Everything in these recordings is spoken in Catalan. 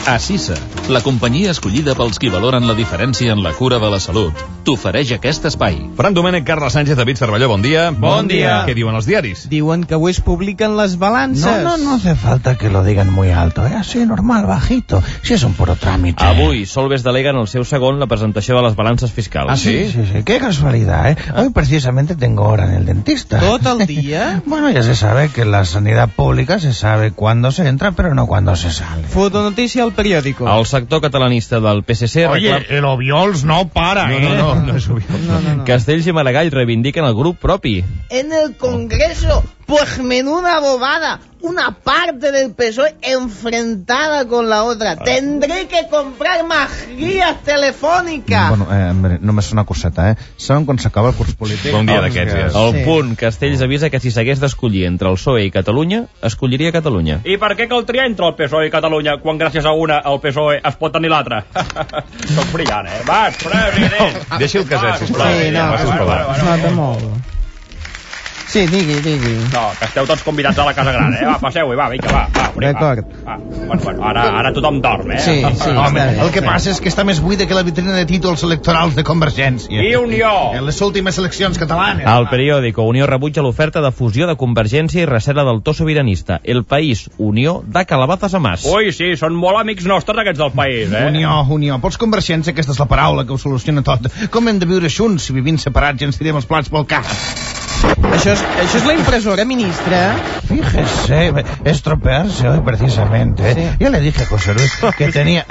Acisa, la companyia escollida pels qui valoren la diferència en la cura de la salut, t'ofereix aquest espai. Fran Domènech, Carles Sánchez, David Cervelló, bon dia. Bon dia. Què diuen els diaris? Diuen que avui es publiquen les balances. No hace falta que lo digan muy alto, así normal, bajito, si es un puro trámite. Avui, Solbes delega en el seu segon la presentació de les balances fiscals. ¿Ah, sí? Sí, qué casualidad, Hoy precisamente tengo hora en el dentista. ¿Todo el día? Bueno, ya se sabe que en la sanidad pública se sabe cuándo se entra, pero no cuándo se sale. Fotonotícia al periódico. El sector catalanista del PSC Oye, el Obiols no para, No és Obiols. No. Castells i Maragall reivindiquen el grup propi. En el Congreso, pues menuda bobada, una parte del PSOE enfrentada con la otra. Tendré que comprar más guías telefónicas. Bueno, només una coseta, Saben quan s'acaba el curs polític? Bon dia d'aquests, ja. El punt, Castells avisa que si s'hagués d'escollir entre el PSOE i Catalunya, escolliria Catalunya. I per què cal triar entre el PSOE i Catalunya quan gràcies a una el PSOE es pot tenir l'altra? Soc brillant, Vas, president! Deixi el caset, sisplau. Sí, no, molt. Sí, digui. No, que esteu tots convidats a la Casa Gran, Va, passeu-hi, va, vinga, va. D'acord. Bueno, ara tothom dorm, Sí, Home, està bé. el que passa és que està més buida que la vitrina de títols electorals de Convergència. I Unió! En les últimes eleccions catalanes. Al periòdico, Unió rebutja l'oferta de fusió de Convergència i recela del to sobiranista. El País, Unió, da calabazas a Mas. Ui, sí, són molt amics nostres aquests del país, Unió. Pels Convergència aquesta és la paraula que ho soluciona tot. Com hem de viure junts si vivim separats i ens tirem els plats pel cap? Això és la impressora, ministra. Fíjese, estropearse hoy precisamente. Sí. Yo le dije a José Luis que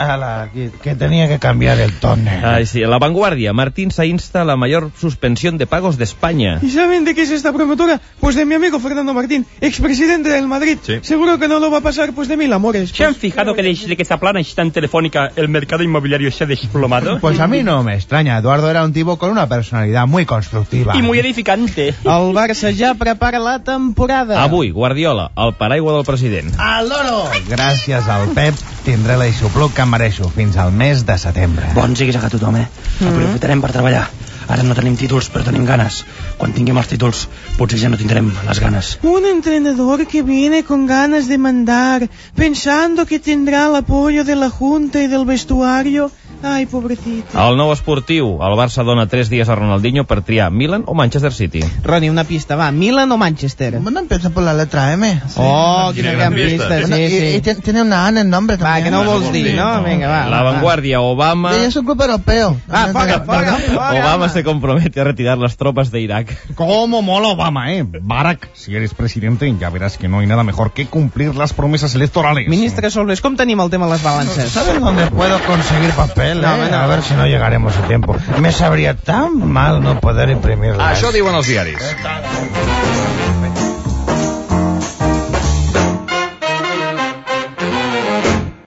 tenía que cambiar el tóner. Ay, sí. La Vanguardia, Martín se insta a la mayor suspensión de pagos de España. ¿Y saben de qué es esta promotora? Pues de mi amigo Fernando Martín, expresidente del Madrid. Sí. Seguro que no lo va a pasar, pues de mil amores. ¿Se han fijado que desde que esta plana está en Telefónica el mercado inmobiliario se ha desplomado? Pues a mí no me extraña. Eduardo era un tipo con una personalidad muy constructiva. Y muy edificante. El Barça ja prepara la temporada. Avui, Guardiola, el paraigua del president. Al loro! Gràcies al Pep tindré l'aixopluc que em mereixo fins al mes de setembre. Bon siguis a tothom, Aprofitarem per treballar. Ara no tenim títols, però tenim ganes. Quan tinguem els títols, potser ja no tindrem les ganes. Un entrenador que viene con ganas de mandar, pensando que tendrá el apoyo de la Junta y del vestuario. Ai, pobrecito. El nou esportiu, el Barça dona 3 dies a Ronaldinho per triar Milan o Manchester City. Roni, una pista, va. Milan o Manchester. Bueno, empieza por la letra M. Sí. Oh, quina gran pista, sí. Y tiene una A en el nombre también. Va, que no ho vols dir, no? Vinga, va. La Vanguardia, Obama... Ella es un club europeo. Fora. Obama se compromete a retirar las tropas de Irak. ¿Cómo mola Obama, Barack, si eres presidente, ya verás que no hay nada mejor que cumplir las promesas electorales. Ministre Solbes, com tenim el tema de les balances? ¿Sabes dónde puedo conseguir papel? A ver si no llegaremos a tiempo. Me sabría tan mal no poder imprimirlas. Això diuen els diaris.